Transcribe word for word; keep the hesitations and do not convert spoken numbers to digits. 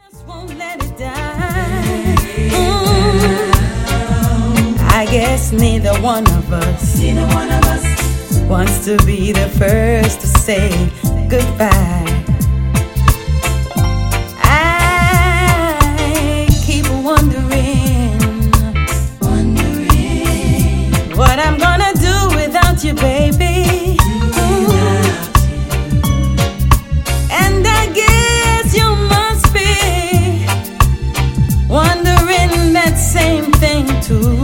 Just won't let it die. Mm. I guess neither one of us, Neither one of us wants to be the first to say goodbye. I keep wondering, wondering what I'm gonna do without you, baby. And I guess you must be wondering that same thing too.